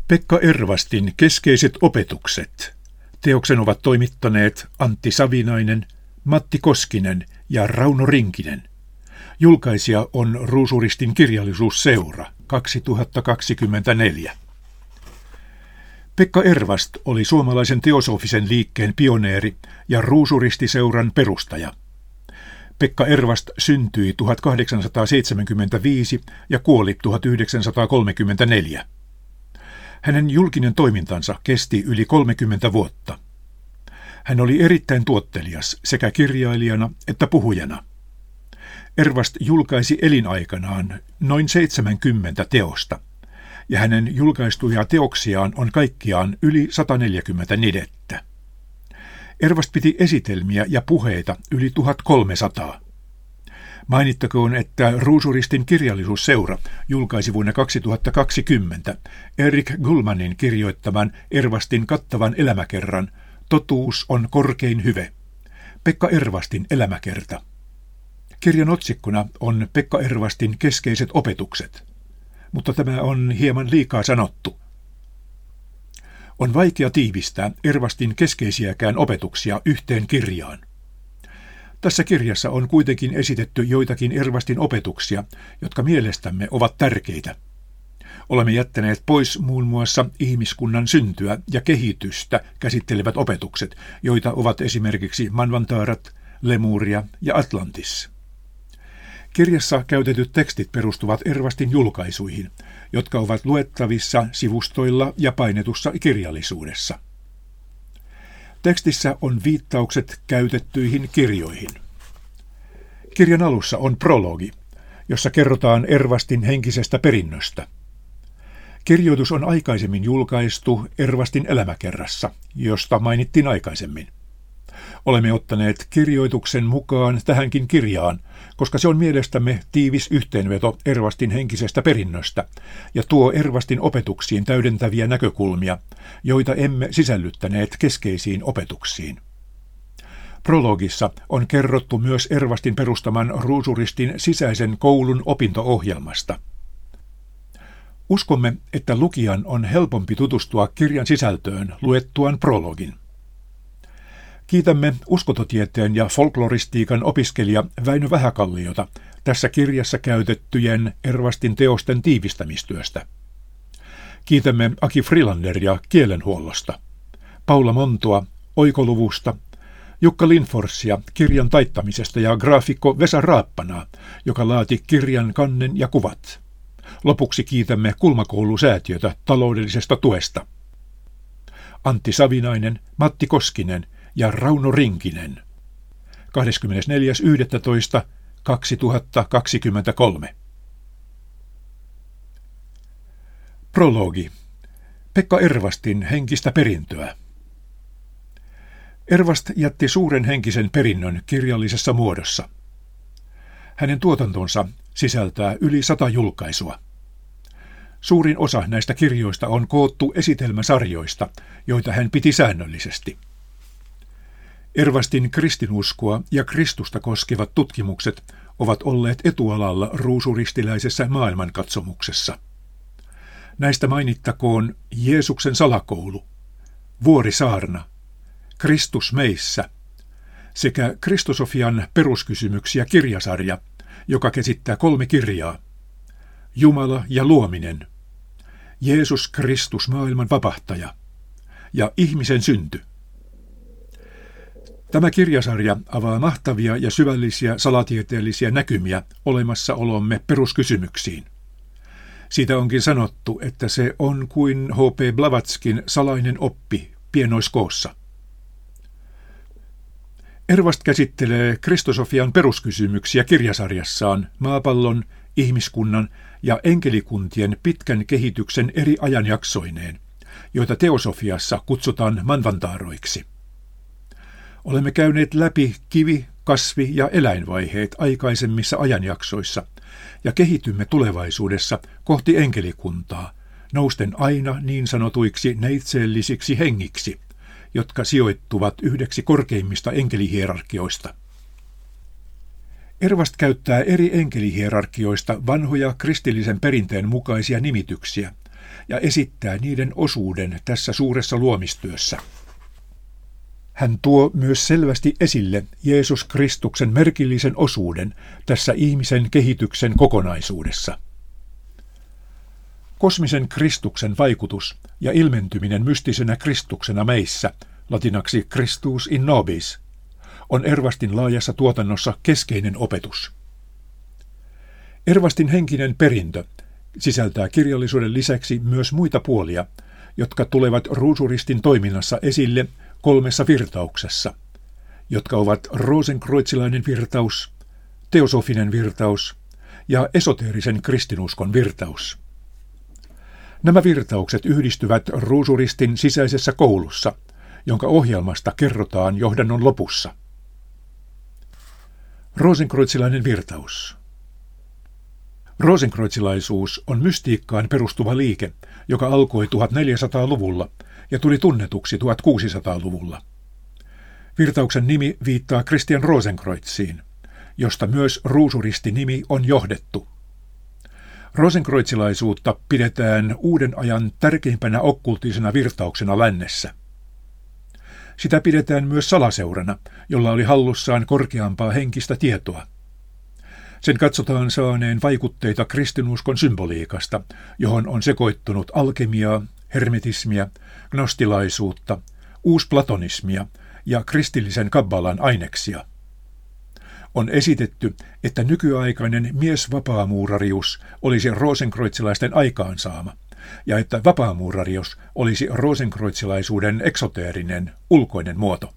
Pekka Ervastin keskeiset opetukset. Teoksen ovat toimittaneet Antti Savinainen, Matti Koskinen ja Rauno Rinkinen. Julkaisija on Ruusuristin kirjallisuusseura 2024. Pekka Ervast oli suomalaisen teosofisen liikkeen pioneeri ja Ruusuristiseuran perustaja. Pekka Ervast syntyi 1875 ja kuoli 1934. Hänen julkinen toimintansa kesti yli 30 vuotta. Hän oli erittäin tuottelias sekä kirjailijana että puhujana. Ervast julkaisi elinaikanaan noin 70 teosta, ja hänen julkaistuja teoksiaan on kaikkiaan yli 140 nidettä. Ervast piti esitelmiä ja puheita yli 1300. Mainittakoon, että Ruusuristin kirjallisuusseura julkaisi vuonna 2020 Erik Gullmanin kirjoittaman Ervastin kattavan elämäkerran Totuus on korkein hyve. Pekka Ervastin elämäkerta. Kirjan otsikkona on Pekka Ervastin keskeiset opetukset, mutta tämä on hieman liikaa sanottu. On vaikea tiivistää Ervastin keskeisiäkään opetuksia yhteen kirjaan. Tässä kirjassa on kuitenkin esitetty joitakin Ervastin opetuksia, jotka mielestämme ovat tärkeitä. Olemme jättäneet pois muun muassa ihmiskunnan syntyä ja kehitystä käsittelevät opetukset, joita ovat esimerkiksi Manvantaarat, Lemuria ja Atlantis. Kirjassa käytetyt tekstit perustuvat Ervastin julkaisuihin, jotka ovat luettavissa sivustoilla ja painetussa kirjallisuudessa. Tekstissä on viittaukset käytettyihin kirjoihin. Kirjan alussa on prologi, jossa kerrotaan Ervastin henkisestä perinnöstä. Kirjoitus on aikaisemmin julkaistu Ervastin elämäkerrassa, josta mainittiin aikaisemmin. Olemme ottaneet kirjoituksen mukaan tähänkin kirjaan, koska se on mielestämme tiivis yhteenveto Ervastin henkisestä perinnöstä ja tuo Ervastin opetuksiin täydentäviä näkökulmia, joita emme sisällyttäneet keskeisiin opetuksiin. Prologissa on kerrottu myös Ervastin perustaman Ruusuristin sisäisen koulun opinto-ohjelmasta. Uskomme, että lukijan on helpompi tutustua kirjan sisältöön luettuaan prologin. Kiitämme uskontotieteen ja folkloristiikan opiskelija Väinö Vähäkalliota tässä kirjassa käytettyjen Ervastin teosten tiivistämistyöstä. Kiitämme Aki Frilanderia kielenhuollosta, Paula Montoa oikoluvusta, Jukka Lindforsia kirjan taittamisesta ja graafikko Vesa Raappanaa, joka laati kirjan kannen ja kuvat. Lopuksi kiitämme Kulmakoulusäätiötä taloudellisesta tuesta. Antti Savinainen, Matti Koskinen ja Rauno Rinkinen. 24.11.2023. Prologi. Pekka Ervastin henkistä perintöä. Ervast jätti suuren henkisen perinnön kirjallisessa muodossa. Hänen tuotantonsa sisältää yli 100 julkaisua. Suurin osa näistä kirjoista on koottu esitelmäsarjoista, joita hän piti säännöllisesti. Ervastin kristinuskoa ja Kristusta koskevat tutkimukset ovat olleet etualalla ruusuristiläisessä maailmankatsomuksessa. Näistä mainittakoon Jeesuksen salakoulu, Vuorisaarna, Kristus meissä sekä Kristosofian peruskysymyksiä kirjasarja, joka käsittää 3 kirjaa, Jumala ja luominen, Jeesus Kristus maailman vapahtaja ja ihmisen synty. Tämä kirjasarja avaa mahtavia ja syvällisiä salatieteellisiä näkymiä olemassaolomme peruskysymyksiin. Siitä onkin sanottu, että se on kuin H.P. Blavatskin salainen oppi pienoiskoossa. Ervast käsittelee Kristosofian peruskysymyksiä kirjasarjassaan maapallon, ihmiskunnan ja enkelikuntien pitkän kehityksen eri ajanjaksoineen, joita teosofiassa kutsutaan manvantaaroiksi. Olemme käyneet läpi kivi-, kasvi- ja eläinvaiheet aikaisemmissa ajanjaksoissa ja kehitymme tulevaisuudessa kohti enkelikuntaa, nousten aina niin sanotuiksi neitseellisiksi hengiksi, jotka sijoittuvat yhdeksi korkeimmista enkelihierarkioista. Ervast käyttää eri enkelihierarkioista vanhoja kristillisen perinteen mukaisia nimityksiä, ja esittää niiden osuuden tässä suuressa luomistyössä. Hän tuo myös selvästi esille Jeesus Kristuksen merkillisen osuuden tässä ihmisen kehityksen kokonaisuudessa. Kosmisen Kristuksen vaikutus ja ilmentyminen mystisenä Kristuksena meissä, latinaksi Christus in nobis, on Ervastin laajassa tuotannossa keskeinen opetus. Ervastin henkinen perintö sisältää kirjallisuuden lisäksi myös muita puolia, jotka tulevat ruusuristin toiminnassa esille 3 virtauksessa, jotka ovat rosenkreuzilainen virtaus, teosofinen virtaus ja esoteerisen kristinuskon virtaus. Nämä virtaukset yhdistyvät ruusuristin sisäisessä koulussa, jonka ohjelmasta kerrotaan johdannon lopussa. Rosenkreuzilainen virtaus. Rosenkreuzilaisuus on mystiikkaan perustuva liike, joka alkoi 1400-luvulla ja tuli tunnetuksi 1600-luvulla. Virtauksen nimi viittaa Christian Rosenkreuziin, josta myös ruusuristinimi on johdettu. Rosenkreuzilaisuutta pidetään uuden ajan tärkeimpänä okkultisena virtauksena lännessä. Sitä pidetään myös salaseurana, jolla oli hallussaan korkeampaa henkistä tietoa. Sen katsotaan saaneen vaikutteita kristinuskon symboliikasta, johon on sekoittunut alkemiaa, hermetismia, gnostilaisuutta, uusplatonismia ja kristillisen kabbalan aineksia. On esitetty, että nykyaikainen miesvapaamuurarius olisi rosenkreuzilaisten aikaansaama, ja että vapaamuurarius olisi rosenkreuzilaisuuden eksoteerinen, ulkoinen muoto.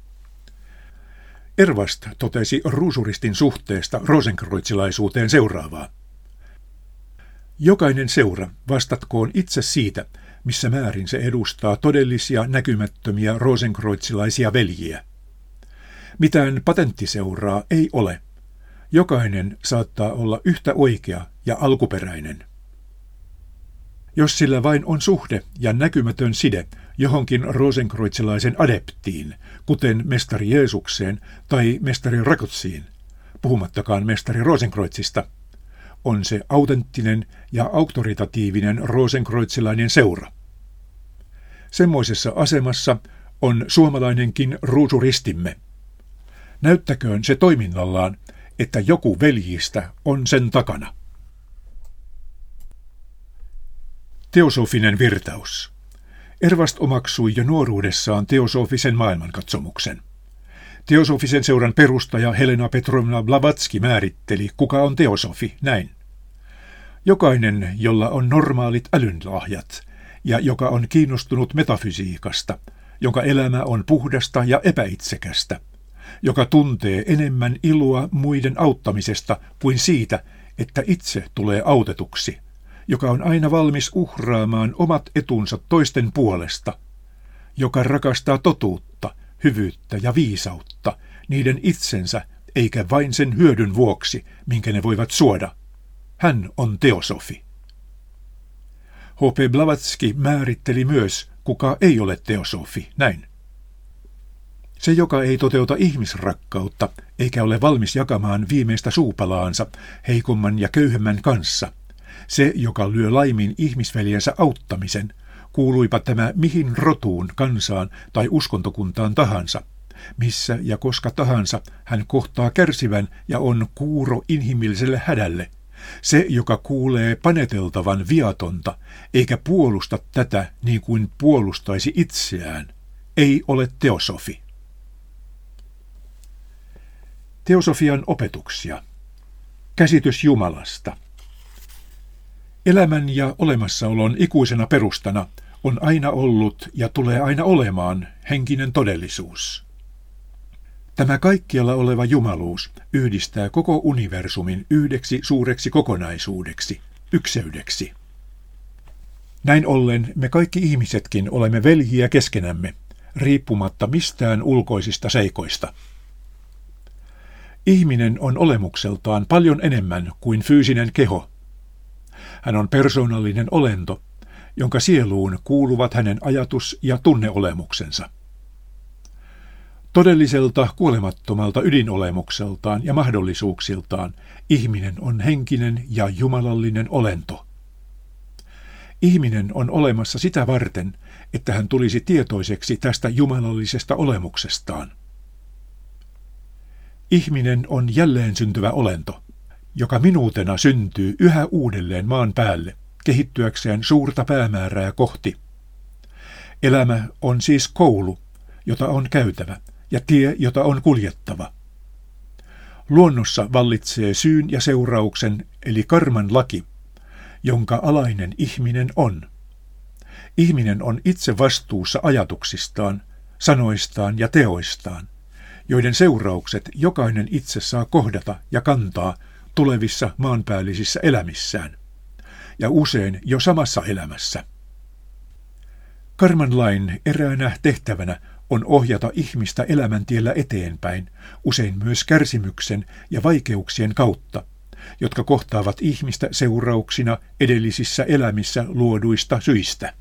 Ervast totesi ruusuristin suhteesta rosenkreuzilaisuuteen seuraavaa. Jokainen seura vastatkoon itse siitä, missä määrin se edustaa todellisia näkymättömiä rosenkreuzilaisia veljiä. Mitään patenttiseuraa ei ole. Jokainen saattaa olla yhtä oikea ja alkuperäinen. Jos sillä vain on suhde ja näkymätön side johonkin rosenkreuzilaisen adeptiin, kuten mestari Jeesukseen tai mestari Rakotsiin, puhumattakaan mestari Rosenkreuzista, on se autenttinen ja auktoritatiivinen rosenkreuzilainen seura. Semmoisessa asemassa on suomalainenkin ruusuristimme. Näyttäköön se toiminnallaan, että joku veljistä on sen takana. Teosofinen virtaus. Ervast omaksui jo nuoruudessaan teosofisen maailmankatsomuksen. Teosofisen seuran perustaja Helena Petrovna Blavatsky määritteli, kuka on teosofi, näin. Jokainen, jolla on normaalit älynlahjat ja joka on kiinnostunut metafysiikasta, jonka elämä on puhdasta ja epäitsekästä, joka tuntee enemmän iloa muiden auttamisesta kuin siitä, että itse tulee autetuksi, joka on aina valmis uhraamaan omat etunsa toisten puolesta, joka rakastaa totuutta, hyvyyttä ja viisautta niiden itsensä eikä vain sen hyödyn vuoksi, minkä ne voivat suoda. Hän on teosofi. H.P. Blavatsky määritteli myös, kuka ei ole teosofi, näin. Se, joka ei toteuta ihmisrakkautta, eikä ole valmis jakamaan viimeistä suupalaansa heikomman ja köyhemmän kanssa, se, joka lyö laimin ihmisveljensä auttamisen, kuuluipa tämä mihin rotuun, kansaan tai uskontokuntaan tahansa, missä ja koska tahansa hän kohtaa kärsivän ja on kuuro inhimilliselle hädälle, se, joka kuulee paneteltavan viatonta, eikä puolusta tätä niin kuin puolustaisi itseään, ei ole teosofi. Teosofian opetuksia. Käsitys Jumalasta. Elämän ja olemassaolon ikuisena perustana on aina ollut ja tulee aina olemaan henkinen todellisuus. Tämä kaikkialla oleva jumaluus yhdistää koko universumin yhdeksi suureksi kokonaisuudeksi, ykseydeksi. Näin ollen me kaikki ihmisetkin olemme veljiä keskenämme, riippumatta mistään ulkoisista seikoista. Ihminen on olemukseltaan paljon enemmän kuin fyysinen keho. Hän on persoonallinen olento, jonka sieluun kuuluvat hänen ajatus- ja tunneolemuksensa. Todelliselta kuolemattomalta ydinolemukseltaan ja mahdollisuuksiltaan ihminen on henkinen ja jumalallinen olento. Ihminen on olemassa sitä varten, että hän tulisi tietoiseksi tästä jumalallisesta olemuksestaan. Ihminen on jälleen syntyvä olento, joka minuutena syntyy yhä uudelleen maan päälle, kehittyäkseen suurta päämäärää kohti. Elämä on siis koulu, jota on käytävä, ja tie, jota on kuljettava. Luonnossa vallitsee syyn ja seurauksen, eli karman laki, jonka alainen ihminen on. Ihminen on itse vastuussa ajatuksistaan, sanoistaan ja teoistaan, joiden seuraukset jokainen itse saa kohdata ja kantaa tulevissa maanpäällisissä elämissään, ja usein jo samassa elämässä. Karman lain eräänä tehtävänä on ohjata ihmistä elämäntiellä eteenpäin, usein myös kärsimyksen ja vaikeuksien kautta, jotka kohtaavat ihmistä seurauksina edellisissä elämissä luoduista syistä.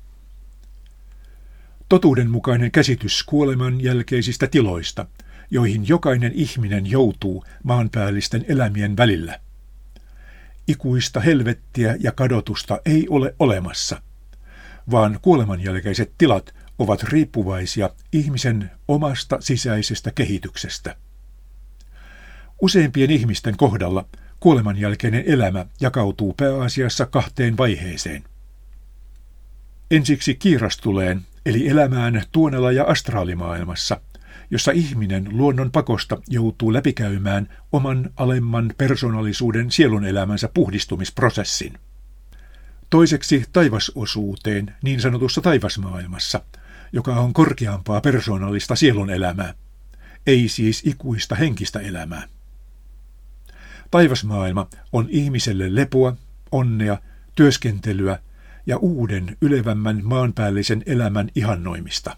Totuudenmukainen käsitys kuoleman jälkeisistä tiloista, joihin jokainen ihminen joutuu maanpäällisten elämien välillä. Ikuista helvettiä ja kadotusta ei ole olemassa, vaan kuoleman jälkeiset tilat ovat riippuvaisia ihmisen omasta sisäisestä kehityksestä. Useimpien ihmisten kohdalla kuoleman jälkeinen elämä jakautuu pääasiassa kahteen vaiheeseen. Ensiksi kiirastuleen, eli elämään tuonela- ja astraalimaailmassa, jossa ihminen luonnon pakosta joutuu läpikäymään oman alemman persoonallisuuden sielunelämänsä puhdistumisprosessin. Toiseksi taivasosuuteen, niin sanotussa taivasmaailmassa, joka on korkeampaa persoonallista sielunelämää, ei siis ikuista henkistä elämää. Taivasmaailma on ihmiselle lepoa, onnea, työskentelyä ja uuden ylevämmän maanpäällisen elämän ihannoimista.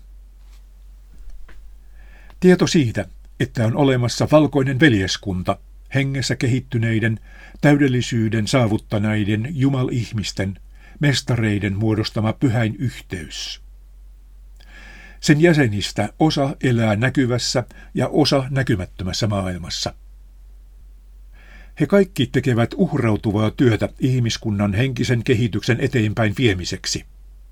Tieto siitä, että on olemassa valkoinen veljeskunta, hengessä kehittyneiden, täydellisyyden saavuttaneiden jumalihmisten, mestareiden muodostama pyhäin yhteys. Sen jäsenistä osa elää näkyvässä ja osa näkymättömässä maailmassa. He kaikki tekevät uhrautuvaa työtä ihmiskunnan henkisen kehityksen eteenpäin viemiseksi.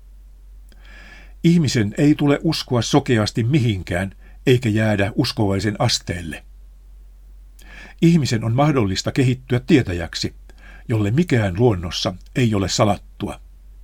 Ihmisen ei tule uskoa sokeasti mihinkään, eikä jäädä uskovaisen asteelle. Ihmisen on mahdollista kehittyä tietäjäksi, jolle mikään luonnossa ei ole salattua.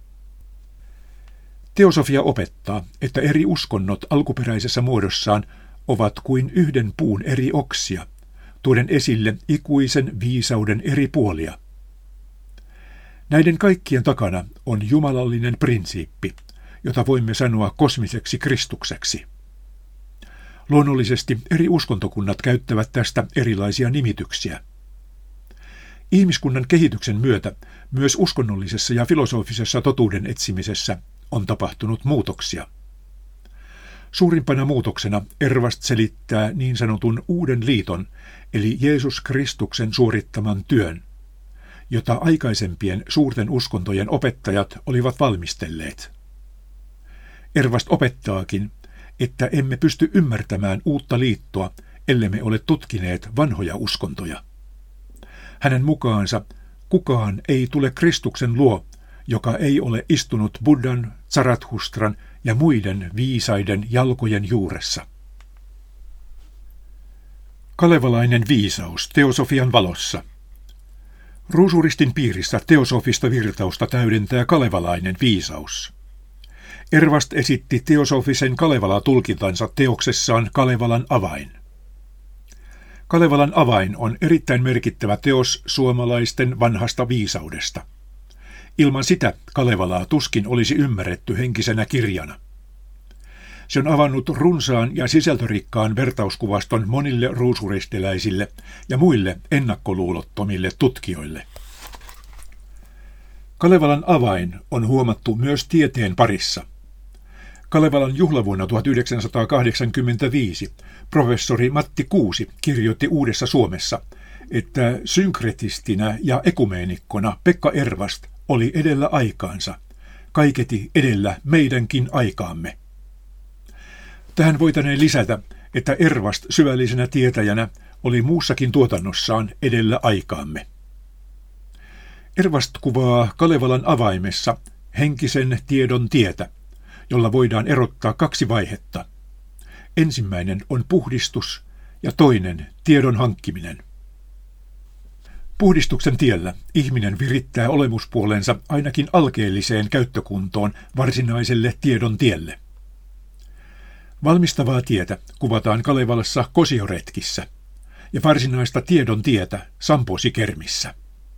Teosofia opettaa, että eri uskonnot alkuperäisessä muodossaan ovat kuin yhden puun eri oksia, tuoden esille ikuisen viisauden eri puolia. Näiden kaikkien takana on jumalallinen prinsiippi, jota voimme sanoa kosmiseksi Kristukseksi. Luonnollisesti eri uskontokunnat käyttävät tästä erilaisia nimityksiä. Ihmiskunnan kehityksen myötä myös uskonnollisessa ja filosofisessa totuuden etsimisessä on tapahtunut muutoksia. Suurimpana muutoksena Ervast selittää niin sanotun uuden liiton, eli Jeesus Kristuksen suorittaman työn, jota aikaisempien suurten uskontojen opettajat olivat valmistelleet. Ervast opettaakin, että emme pysty ymmärtämään uutta liittoa, ellemme ole tutkineet vanhoja uskontoja. Hänen mukaansa kukaan ei tule Kristuksen luo, joka ei ole istunut Buddhan, Zarathustran ja muiden viisaiden jalkojen juuressa. Kalevalainen viisaus teosofian valossa. Ruusuristin piirissä teosofista virtausta täydentää kalevalainen viisaus. Ervast esitti teosofisen Kalevala-tulkintansa teoksessaan Kalevalan avain. Kalevalan avain on erittäin merkittävä teos suomalaisten vanhasta viisaudesta. Ilman sitä Kalevalaa tuskin olisi ymmärretty henkisenä kirjana. Se on avannut runsaan ja sisältörikkaan vertauskuvaston monille ruusuristiläisille ja muille ennakkoluulottomille tutkijoille. Kalevalan avain on huomattu myös tieteen parissa. Kalevalan juhlavuonna 1985 professori Matti Kuusi kirjoitti Uudessa Suomessa, että synkretistinä ja ekumeenikkona Pekka Ervast oli edellä aikaansa, kaiketi edellä meidänkin aikaamme. Tähän voitaneen lisätä, että Ervast syvällisenä tietäjänä oli muussakin tuotannossaan edellä aikaamme. Ervast kuvaa Kalevalan avaimessa henkisen tiedon tietä, jolla voidaan erottaa kaksi vaihetta. Ensimmäinen on puhdistus ja toinen tiedon hankkiminen. Puhdistuksen tiellä ihminen virittää olemuspuolensa ainakin alkeelliseen käyttökuntoon varsinaiselle tiedon tielle. Valmistavaa tietä kuvataan Kalevalassa kosioretkissä ja varsinaista tiedon tietä Samposikermissä.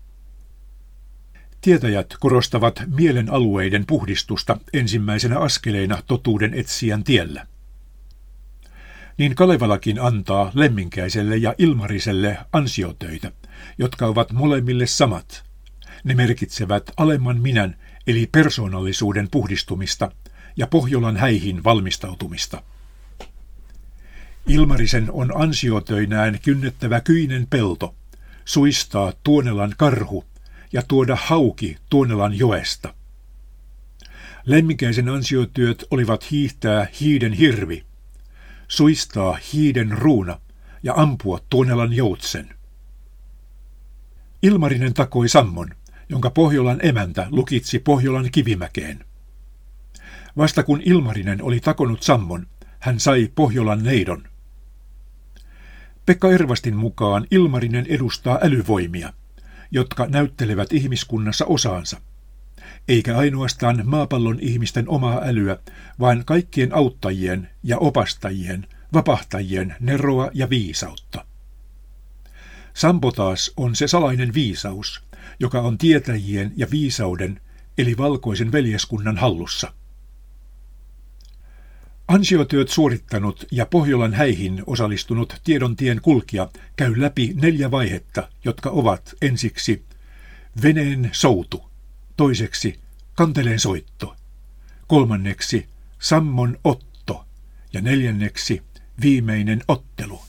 Tietäjät korostavat mielen alueiden puhdistusta ensimmäisenä askeleena totuuden etsijän tiellä. Niin Kalevalakin antaa Lemminkäiselle ja Ilmariselle ansiotöitä, jotka ovat molemmille samat. Ne merkitsevät alemman minän eli persoonallisuuden puhdistumista ja Pohjolan häihin valmistautumista. Ilmarisen on ansiotöinään kynnettävä Kyinen pelto, suistaa Tuonelan karhu ja tuoda hauki Tuonelan joesta. Lemminkäisen ansiotyöt olivat hiihtää hiiden hirvi, suistaa hiiden ruuna ja ampua Tuonelan joutsen. Ilmarinen takoi sammon, jonka Pohjolan emäntä lukitsi Pohjolan kivimäkeen. Vasta kun Ilmarinen oli takonut sammon, hän sai Pohjolan neidon. Pekka Ervastin mukaan Ilmarinen edustaa älyvoimia, jotka näyttelevät ihmiskunnassa osaansa, eikä ainoastaan maapallon ihmisten omaa älyä, vaan kaikkien auttajien ja opastajien, vapahtajien neroa ja viisautta. Sampo taas on se salainen viisaus, joka on tietäjien ja viisauden, eli valkoisen veljeskunnan hallussa. Ansiotyöt suorittanut ja Pohjolan häihin osallistunut tiedontien kulkija käy läpi 4 vaihetta, jotka ovat ensiksi veneen soutu, toiseksi kanteleen soitto, kolmanneksi sammon otto ja neljänneksi viimeinen ottelu.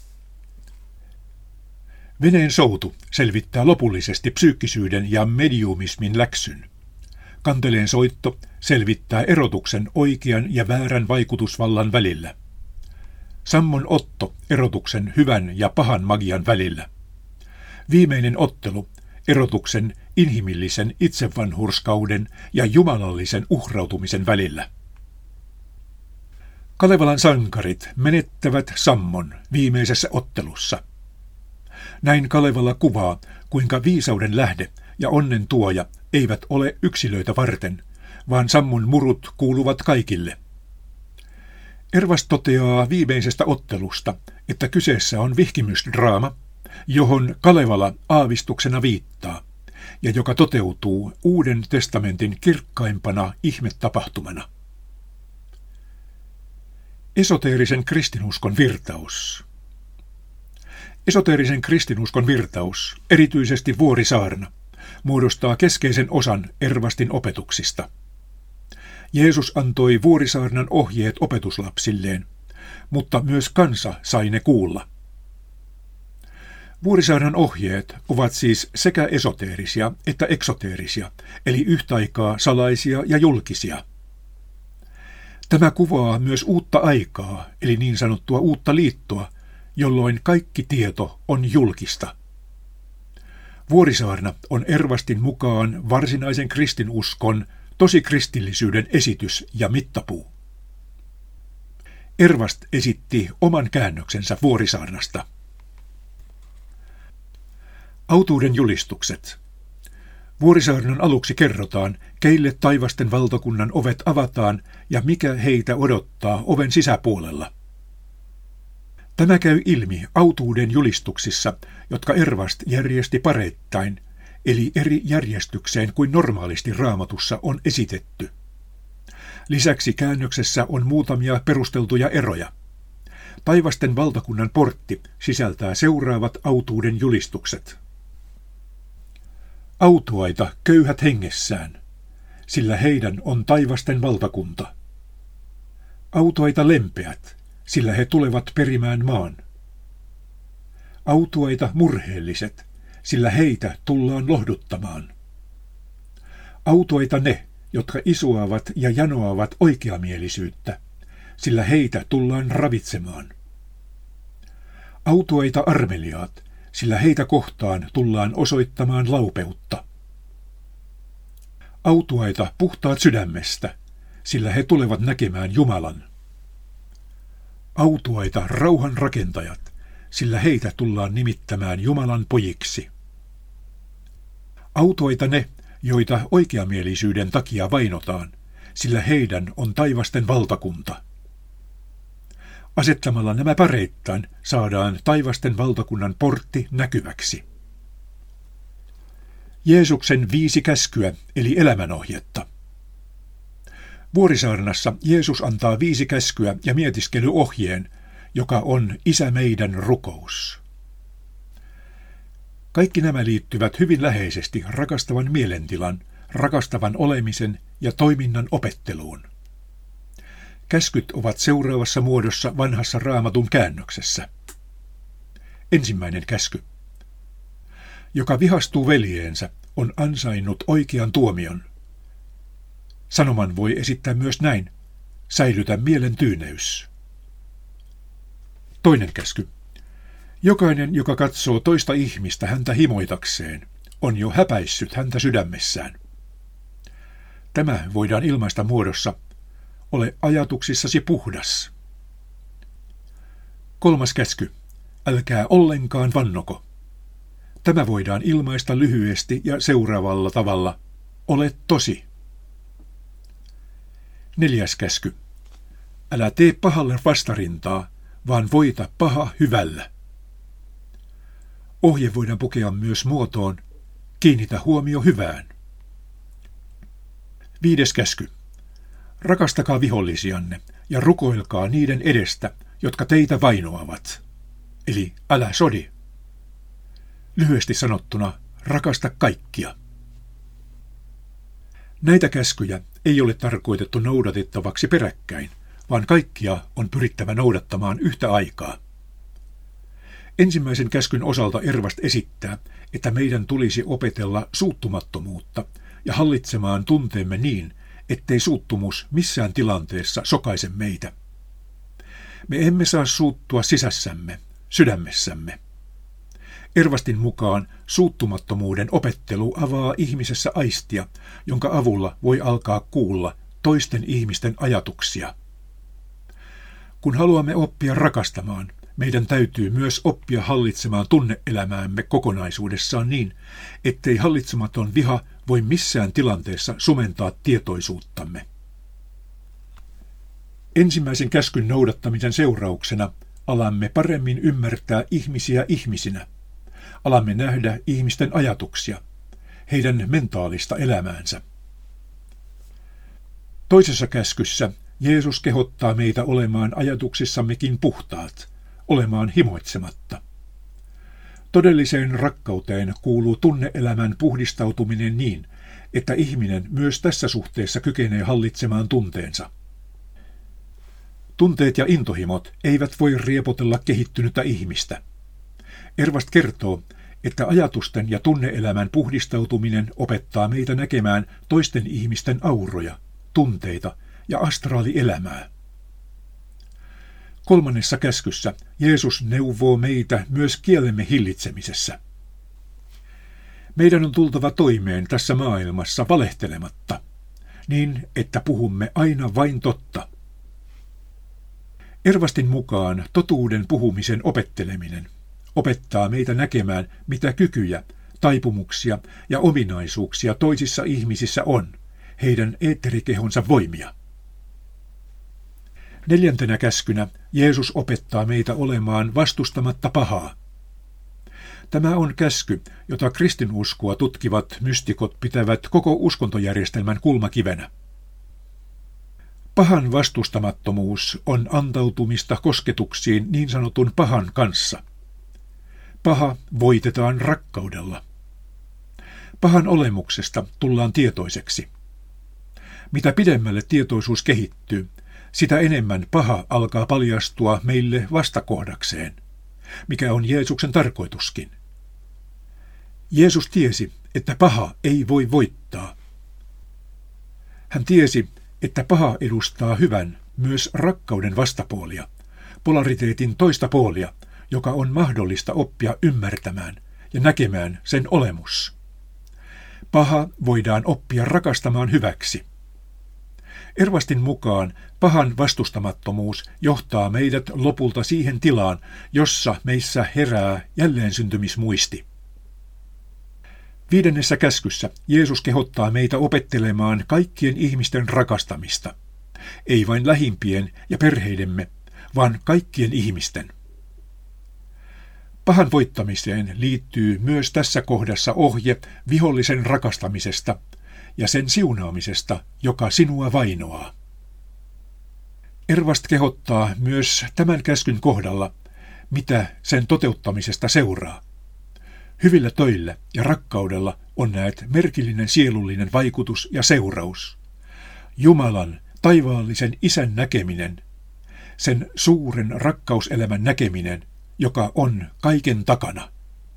Veneen soutu selvittää lopullisesti psyykkisyyden ja mediumismin läksyn. Kanteleen soitto selvittää erotuksen oikean ja väärän vaikutusvallan välillä. Sammon otto erotuksen hyvän ja pahan magian välillä. Viimeinen ottelu erotuksen inhimillisen itsevanhurskauden ja jumalallisen uhrautumisen välillä. Kalevalan sankarit menettävät sammon viimeisessä ottelussa. Näin Kalevala kuvaa, kuinka viisauden lähde ja onnen tuoja eivät ole yksilöitä varten, vaan sammon murut kuuluvat kaikille. Ervas toteaa viimeisestä ottelusta, että kyseessä on vihkimysdraama, johon Kalevala aavistuksena viittaa, ja joka toteutuu Uuden testamentin kirkkaimpana ihmetapahtumana. Esoteerisen kristinuskon virtaus. Esoteerisen kristinuskon virtaus, erityisesti Vuorisaarna, muodostaa keskeisen osan Ervastin opetuksista. Jeesus antoi Vuorisaarnan ohjeet opetuslapsilleen, mutta myös kansa sai ne kuulla. Vuorisaarnan ohjeet ovat siis sekä esoteerisia että eksoteerisia, eli yhtä aikaa salaisia ja julkisia. Tämä kuvaa myös uutta aikaa, eli niin sanottua uutta liittoa, jolloin kaikki tieto on julkista. Vuorisaarna on Ervastin mukaan varsinaisen kristinuskon tosikristillisyyden esitys ja mittapuu. Ervast esitti oman käännöksensä Vuorisaarnasta. Autuuden julistukset. Vuorisaarnan aluksi kerrotaan, keille taivasten valtakunnan ovet avataan ja mikä heitä odottaa oven sisäpuolella. Tämä käy ilmi autuuden julistuksissa, jotka Ervast järjesti pareittain, eli eri järjestykseen kuin normaalisti Raamatussa on esitetty. Lisäksi käännöksessä on muutamia perusteltuja eroja. Taivasten valtakunnan portti sisältää seuraavat autuuden julistukset. Autuaita köyhät hengessään, sillä heidän on taivasten valtakunta. Autuaita lempeät, sillä he tulevat perimään maan. Autuaita murheelliset, sillä heitä tullaan lohduttamaan. Autuaita ne, jotka isuavat ja janoavat oikeamielisyyttä, sillä heitä tullaan ravitsemaan. Autuaita armeliaat, sillä heitä kohtaan tullaan osoittamaan laupeutta. Autuaita puhtaat sydämestä, sillä he tulevat näkemään Jumalan. Autuaita rauhan rakentajat, sillä heitä tullaan nimittämään Jumalan pojiksi. Autuaita ne, joita oikeamielisyyden takia vainotaan, sillä heidän on taivasten valtakunta. Asettamalla nämä pareittain saadaan taivasten valtakunnan portti näkyväksi. Jeesuksen 5 käskyä eli elämänohjetta. Vuorisaarnassa Jeesus antaa 5 käskyä ja mietiskellyohjeen, joka on Isä meidän rukous. Kaikki nämä liittyvät hyvin läheisesti rakastavan mielentilan, rakastavan olemisen ja toiminnan opetteluun. Käskyt ovat seuraavassa muodossa vanhassa Raamatun käännöksessä. Ensimmäinen käsky. Joka vihastuu veljeensä, on ansainnut oikean tuomion. Sanoman voi esittää myös näin: säilytä mielen tyyneys. Toinen käsky. Jokainen, joka katsoo toista ihmistä häntä himoitakseen, on jo häpäissyt häntä sydämessään. Tämä voidaan ilmaista muodossa: ole ajatuksissasi puhdas. Kolmas käsky. Älkää ollenkaan vannoko. Tämä voidaan ilmaista lyhyesti ja seuraavalla tavalla: ole tosi. Neljäs käsky. Älä tee pahalle vastarintaa, vaan voita paha hyvällä. Ohje voidaan pukea myös muotoon: kiinnitä huomio hyvään. 5. käsky. Rakastakaa vihollisianne ja rukoilkaa niiden edestä, jotka teitä vainoavat. Eli älä sodi. Lyhyesti sanottuna, rakasta kaikkia. Näitä käskyjä ei ole tarkoitettu noudatettavaksi peräkkäin, vaan kaikkia on pyrittävä noudattamaan yhtä aikaa. Ensimmäisen käskyn osalta Ervast esittää, että meidän tulisi opetella suuttumattomuutta ja hallitsemaan tunteemme niin, ettei suuttumus missään tilanteessa sokaise meitä. Me emme saa suuttua sisässämme, sydämessämme. Ervastin mukaan suuttumattomuuden opettelu avaa ihmisessä aistia, jonka avulla voi alkaa kuulla toisten ihmisten ajatuksia. Kun haluamme oppia rakastamaan, meidän täytyy myös oppia hallitsemaan tunneelämäämme kokonaisuudessaan niin, ettei hallitsematon viha voi missään tilanteessa sumentaa tietoisuuttamme. Ensimmäisen käskyn noudattamisen seurauksena alamme paremmin ymmärtää ihmisiä ihmisinä. Alamme nähdä ihmisten ajatuksia, heidän mentaalista elämäänsä. Toisessa käskyssä Jeesus kehottaa meitä olemaan ajatuksissammekin puhtaat, olemaan himoitsematta. Todelliseen rakkauteen kuuluu tunneelämän puhdistautuminen niin, että ihminen myös tässä suhteessa kykenee hallitsemaan tunteensa. Tunteet ja intohimot eivät voi riepotella kehittynyttä ihmistä. Ervast kertoo, että ajatusten ja tunneelämän puhdistautuminen opettaa meitä näkemään toisten ihmisten auroja, tunteita ja astraalielämää. Kolmannessa käskyssä Jeesus neuvoo meitä myös kielemme hillitsemisessä. Meidän on tultava toimeen tässä maailmassa valehtelematta, niin että puhumme aina vain totta. Ervastin mukaan totuuden puhumisen opetteleminen opettaa meitä näkemään, mitä kykyjä, taipumuksia ja ominaisuuksia toisissa ihmisissä on, heidän eetterikehonsa voimia. Neljäntenä käskynä Jeesus opettaa meitä olemaan vastustamatta pahaa. Tämä on käsky, jota kristinuskoa tutkivat mystikot pitävät koko uskontojärjestelmän kulmakivenä. Pahan vastustamattomuus on antautumista kosketuksiin niin sanotun pahan kanssa. Paha voitetaan rakkaudella. Pahan olemuksesta tullaan tietoiseksi. Mitä pidemmälle tietoisuus kehittyy, sitä enemmän paha alkaa paljastua meille vastakohdakseen, mikä on Jeesuksen tarkoituskin. Jeesus tiesi, että paha ei voi voittaa. Hän tiesi, että paha edustaa hyvän, myös rakkauden vastapuolia, polariteetin toista puolia, joka on mahdollista oppia ymmärtämään ja näkemään sen olemus. paha voidaan oppia rakastamaan hyväksi. Ervastin mukaan pahan vastustamattomuus johtaa meidät lopulta siihen tilaan, jossa meissä herää jälleensyntymysmuisti. 5. käskyssä Jeesus kehottaa meitä opettelemaan kaikkien ihmisten rakastamista, ei vain lähimpien ja perheidemme, vaan kaikkien ihmisten. Pahan voittamiseen liittyy myös tässä kohdassa ohje vihollisen rakastamisesta ja sen siunaamisesta, joka sinua vainoaa. Ervast kehottaa myös tämän käskyn kohdalla, mitä sen toteuttamisesta seuraa. Hyvillä töillä ja rakkaudella on näet merkillinen sielullinen vaikutus ja seuraus. Jumalan, taivaallisen Isän näkeminen, sen suuren rakkauselämän näkeminen, joka on kaiken takana.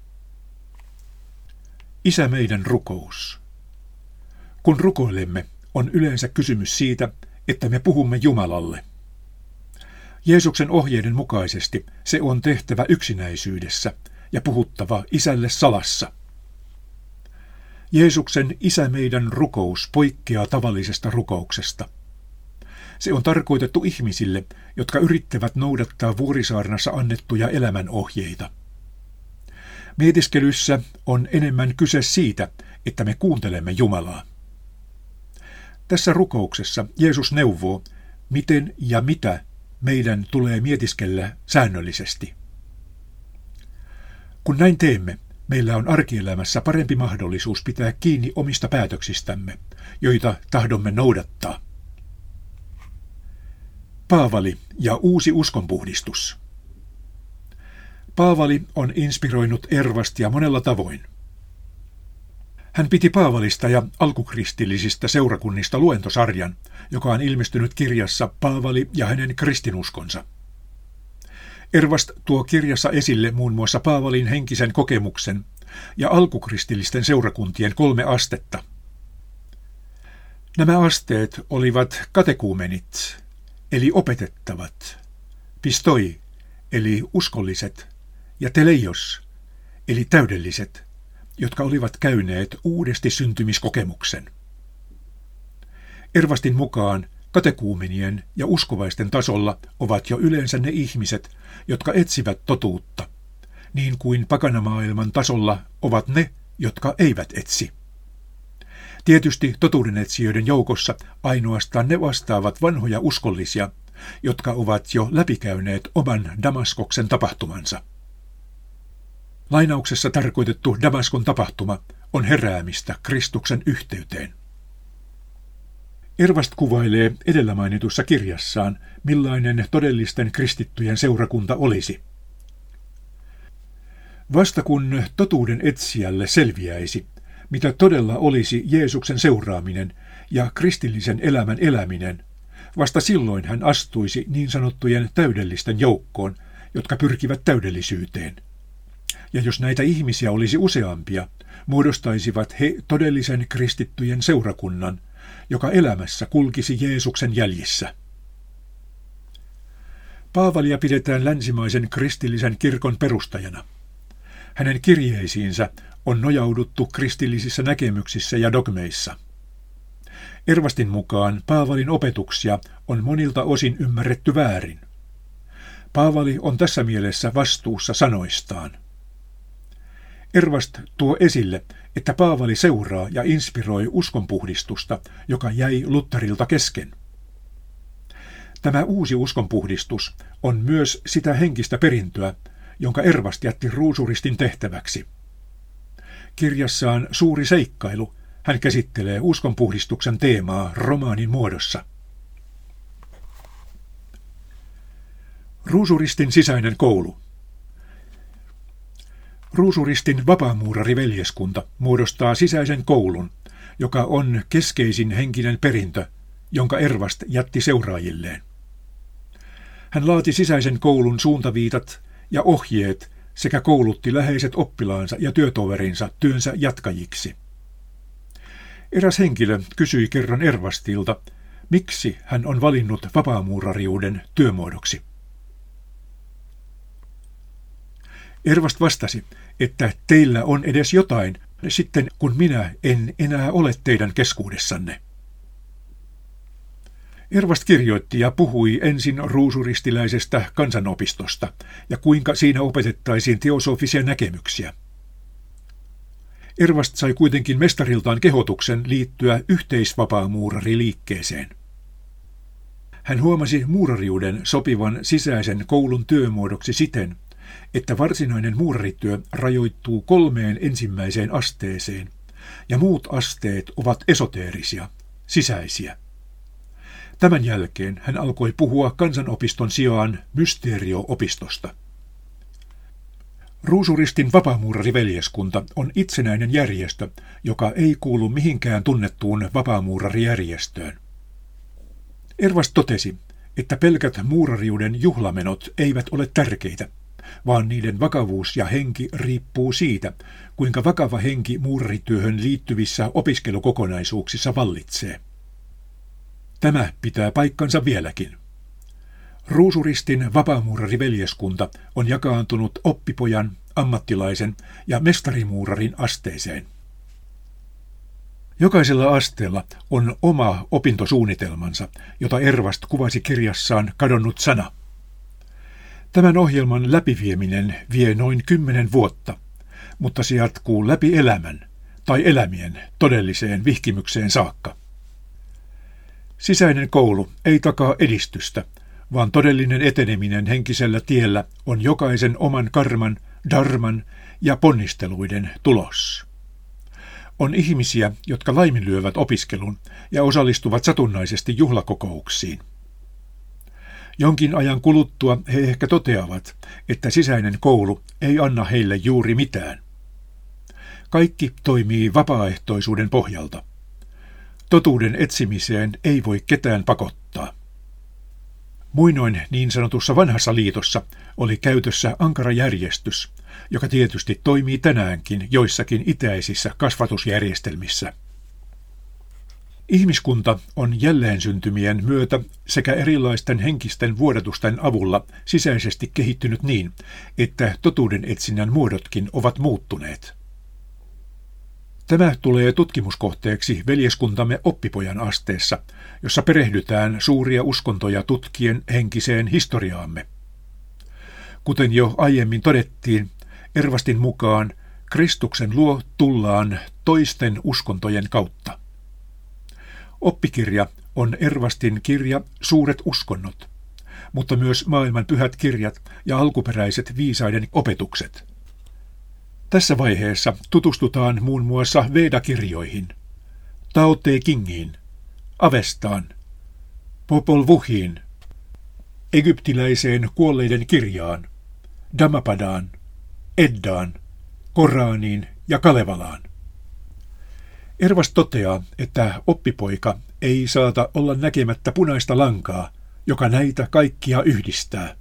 Isä meidän rukous. Kun rukoilemme, on yleensä kysymys siitä, että me puhumme Jumalalle. Jeesuksen ohjeiden mukaisesti se on tehtävä yksinäisyydessä ja puhuttava Isälle salassa. Jeesuksen Isä meidän rukous poikkeaa tavallisesta rukouksesta. Se on tarkoitettu ihmisille, jotka yrittävät noudattaa Vuorisaarnassa annettuja elämänohjeita. Mietiskelyssä on enemmän kyse siitä, että me kuuntelemme Jumalaa. Tässä rukouksessa Jeesus neuvoo, miten ja mitä meidän tulee mietiskellä säännöllisesti. Kun näin teemme, meillä on arkielämässä parempi mahdollisuus pitää kiinni omista päätöksistämme, joita tahdomme noudattaa. Paavali ja uusi uskonpuhdistus. Paavali on inspiroinut Ervastia monella tavoin. Hän piti Paavalista ja alkukristillisistä seurakunnista luentosarjan, joka on ilmestynyt kirjassa Paavali ja hänen kristinuskonsa. Ervast tuo kirjassa esille muun muassa Paavalin henkisen kokemuksen ja alkukristillisten seurakuntien 3 astetta. Nämä asteet olivat katekuumenit, eli opetettavat, pistoi, eli uskolliset, ja teleios, eli täydelliset, jotka olivat käyneet uudesti syntymiskokemuksen. Ervastin mukaan katekuumenien ja uskovaisten tasolla ovat jo yleensä ne ihmiset, jotka etsivät totuutta, niin kuin pakanamaailman tasolla ovat ne, jotka eivät etsi. Tietysti totuudenetsijöiden joukossa ainoastaan ne vastaavat vanhoja uskollisia, jotka ovat jo läpikäyneet oman Damaskoksen tapahtumansa. Lainauksessa tarkoitettu Damaskon tapahtuma on heräämistä Kristuksen yhteyteen. Ervast kuvailee edellä mainitussa kirjassaan, millainen todellisten kristittyjen seurakunta olisi. Vasta kun totuuden etsijälle selviäisi, mitä todella olisi Jeesuksen seuraaminen ja kristillisen elämän eläminen, vasta silloin hän astuisi niin sanottujen täydellisten joukkoon, jotka pyrkivät täydellisyyteen. Ja jos näitä ihmisiä olisi useampia, muodostaisivat he todellisen kristittyjen seurakunnan, joka elämässä kulkisi Jeesuksen jäljissä. Paavalia pidetään länsimaisen kristillisen kirkon perustajana. Hänen kirjeisiinsä on nojauduttu kristillisissä näkemyksissä ja dogmeissa. Ervastin mukaan Paavalin opetuksia on monilta osin ymmärretty väärin. Paavali on tässä mielessä vastuussa sanoistaan. Ervast tuo esille, että Paavali seuraa ja inspiroi uskonpuhdistusta, joka jäi Lutherilta kesken. Tämä uusi uskonpuhdistus on myös sitä henkistä perintöä, jonka Ervast jätti ruusuristin tehtäväksi. Kirjassaan Suuri seikkailu hän käsittelee uskonpuhdistuksen teemaa romaanin muodossa. Ruusuristin sisäinen koulu. Ruusuristin vapaamuurariveljeskunta muodostaa sisäisen koulun, joka on keskeisin henkinen perintö, jonka Ervast jätti seuraajilleen. Hän laati sisäisen koulun suuntaviitat ja ohjeet sekä koulutti läheiset oppilaansa ja työtoverinsa työnsä jatkajiksi. Eräs henkilö kysyi kerran Ervastilta, miksi hän on valinnut vapaamuurariuden työmuodoksi. Ervast vastasi, että teillä on edes jotain, sitten kun minä en enää ole teidän keskuudessanne. Ervast kirjoitti ja puhui ensin ruusuristiläisestä kansanopistosta ja kuinka siinä opetettaisiin teosofisia näkemyksiä. Ervast sai kuitenkin mestariltaan kehotuksen liittyä yhteisvapaamuurariliikkeeseen. Hän huomasi muurariuden sopivan sisäisen koulun työmuodoksi siten, että varsinainen muurarityö rajoittuu 3 ensimmäiseen asteeseen, ja muut asteet ovat esoteerisia, sisäisiä. Tämän jälkeen hän alkoi puhua kansanopiston sijaan mysteerio-opistosta. Ruusuristin vapaamuurariveljeskunta on itsenäinen järjestö, joka ei kuulu mihinkään tunnettuun vapaamuurarijärjestöön. Ervast totesi, että pelkät muurariuden juhlamenot eivät ole tärkeitä, vaan niiden vakavuus ja henki riippuu siitä, kuinka vakava henki muurarityöhön liittyvissä opiskelukokonaisuuksissa vallitsee. Tämä pitää paikkansa vieläkin. Ruusuristin vapaamuurariveljeskunta on jakaantunut oppipojan, ammattilaisen ja mestarimuurarin asteeseen. Jokaisella asteella on oma opintosuunnitelmansa, jota Ervast kuvasi kirjassaan Kadonnut sana. Tämän ohjelman läpivieminen vie noin 10 vuotta, mutta se jatkuu läpi elämän tai elämien todelliseen vihkimykseen saakka. Sisäinen koulu ei takaa edistystä, vaan todellinen eteneminen henkisellä tiellä on jokaisen oman karman, dharman ja ponnisteluiden tulos. On ihmisiä, jotka laiminlyövät opiskelun ja osallistuvat satunnaisesti juhlakokouksiin. Jonkin ajan kuluttua he ehkä toteavat, että sisäinen koulu ei anna heille juuri mitään. Kaikki toimii vapaaehtoisuuden pohjalta. Totuuden etsimiseen ei voi ketään pakottaa. Muinoin niin sanotussa vanhassa liitossa oli käytössä ankara järjestys, joka tietysti toimii tänäänkin joissakin itäisissä kasvatusjärjestelmissä. Ihmiskunta on jälleensyntymien myötä sekä erilaisten henkisten vuodatusten avulla sisäisesti kehittynyt niin, että totuuden etsinnän muodotkin ovat muuttuneet. Tämä tulee tutkimuskohteeksi veljeskuntamme oppipojan asteessa, jossa perehdytään suuria uskontoja tutkien henkiseen historiaamme. Kuten jo aiemmin todettiin, Ervastin mukaan Kristuksen luo tullaan toisten uskontojen kautta. Oppikirja on Ervastin kirja Suuret uskonnot, mutta myös maailman pyhät kirjat ja alkuperäiset viisaiden opetukset. Tässä vaiheessa tutustutaan muun muassa Veda-kirjoihin, Tao Te Kingiin, Avestaan, Popol Vuhiin, egyptiläiseen kuolleiden kirjaan, Dhammapadaan, Eddaan, Koraaniin ja Kalevalaan. Ervast toteaa, että oppipoika ei saata olla näkemättä punaista lankaa, joka näitä kaikkia yhdistää.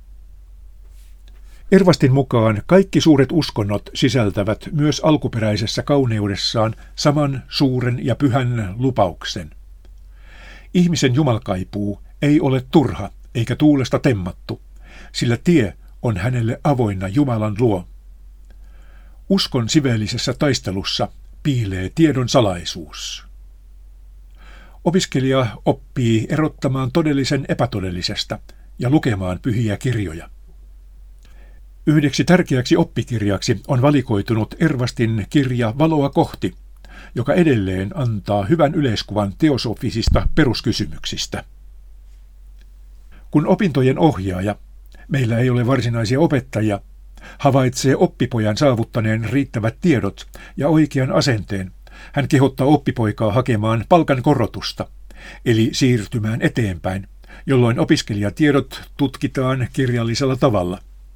Ervastin mukaan kaikki suuret uskonnot sisältävät myös alkuperäisessä kauneudessaan saman suuren ja pyhän lupauksen. Ihmisen jumalkaipuu ei ole turha eikä tuulesta temmattu, sillä tie on hänelle avoinna Jumalan luo. Uskon siveellisessä taistelussa piilee tiedon salaisuus. Opiskelija oppii erottamaan todellisen epätodellisesta ja lukemaan pyhiä kirjoja. Yhdeksi tärkeäksi oppikirjaksi on valikoitunut Ervastin kirja Valoa kohti, joka edelleen antaa hyvän yleiskuvan teosofisista peruskysymyksistä. Kun opintojen ohjaaja, meillä ei ole varsinaisia opettajia, havaitsee oppipojan saavuttaneen riittävät tiedot ja oikean asenteen, hän kehottaa oppipoikaa hakemaan palkankorotusta, eli siirtymään eteenpäin, jolloin opiskelijatiedot tutkitaan kirjallisella tavalla.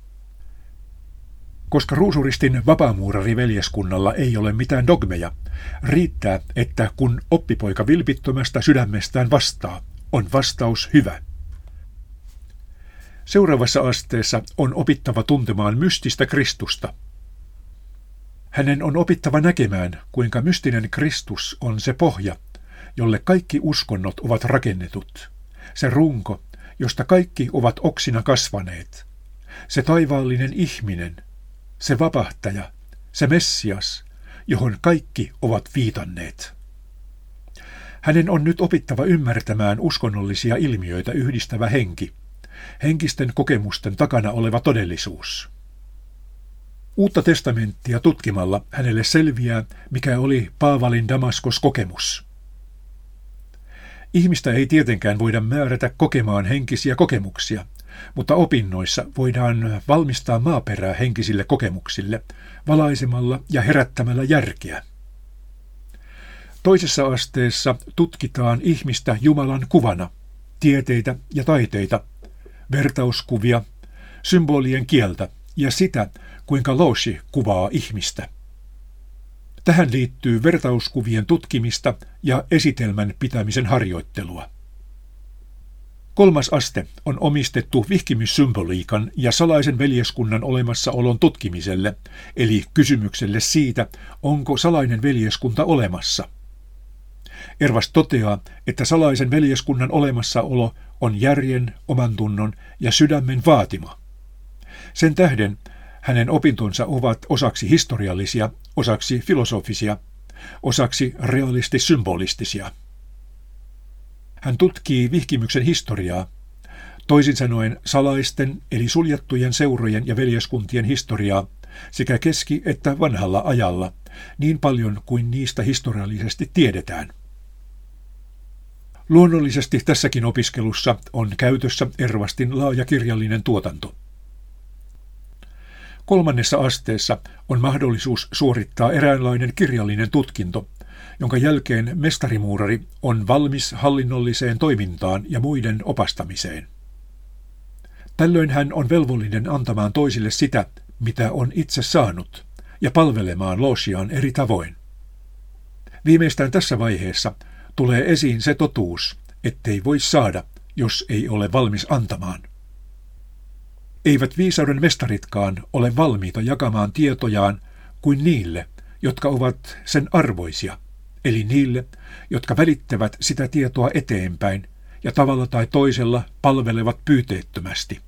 Koska Ruusuristin vapaamuurariveljeskunnalla ei ole mitään dogmeja, riittää, että kun oppipoika vilpittömästä sydämestään vastaa, on vastaus hyvä. Seuraavassa asteessa on opittava tuntemaan mystistä Kristusta. Hänen on opittava näkemään, kuinka mystinen Kristus on se pohja, jolle kaikki uskonnot ovat rakennetut, se runko, josta kaikki ovat oksina kasvaneet, se taivaallinen ihminen, se vapahtaja, se Messias, johon kaikki ovat viitanneet. Hänen on nyt opittava ymmärtämään uskonnollisia ilmiöitä yhdistävä henki, henkisten kokemusten takana oleva todellisuus. Uutta testamenttia tutkimalla hänelle selviää, mikä oli Paavalin Damaskos-kokemus. Ihmistä ei tietenkään voida määrätä kokemaan henkisiä kokemuksia, mutta opinnoissa voidaan valmistaa maaperää henkisille kokemuksille valaisemalla ja herättämällä järkeä. Toisessa asteessa tutkitaan ihmistä Jumalan kuvana, tieteitä ja taiteita, vertauskuvia, symbolien kieltä ja sitä, kuinka Loshi kuvaa ihmistä. Tähän liittyy vertauskuvien tutkimista ja esitelmän pitämisen harjoittelua. Kolmas aste on omistettu vihkimyssymboliikan ja salaisen veljeskunnan olemassaolon tutkimiselle, eli kysymykselle siitä, onko salainen veljeskunta olemassa. Ervas toteaa, että salaisen veljeskunnan olemassaolo on järjen, omantunnon ja sydämen vaatima. Sen tähden hänen opintonsa ovat osaksi historiallisia, osaksi filosofisia, osaksi realisti-symbolistisia. Hän tutkii vihkimyksen historiaa, toisin sanoen salaisten eli suljettujen seurojen ja veljeskuntien historiaa sekä keski- että vanhalla ajalla, niin paljon kuin niistä historiallisesti tiedetään. Luonnollisesti tässäkin opiskelussa on käytössä Ervastin laaja kirjallinen tuotanto. Kolmannessa asteessa on mahdollisuus suorittaa eräänlainen kirjallinen tutkinto, jonka jälkeen mestarimuurari on valmis hallinnolliseen toimintaan ja muiden opastamiseen. Tällöin hän on velvollinen antamaan toisille sitä, mitä on itse saanut, ja palvelemaan Loshiaan eri tavoin. Viimeistään tässä vaiheessa tulee esiin se totuus, ettei voi saada, jos ei ole valmis antamaan. Eivät viisauden mestaritkaan ole valmiita jakamaan tietojaan kuin niille, jotka ovat sen arvoisia, eli niille, jotka välittävät sitä tietoa eteenpäin ja tavalla tai toisella palvelevat pyyteettömästi.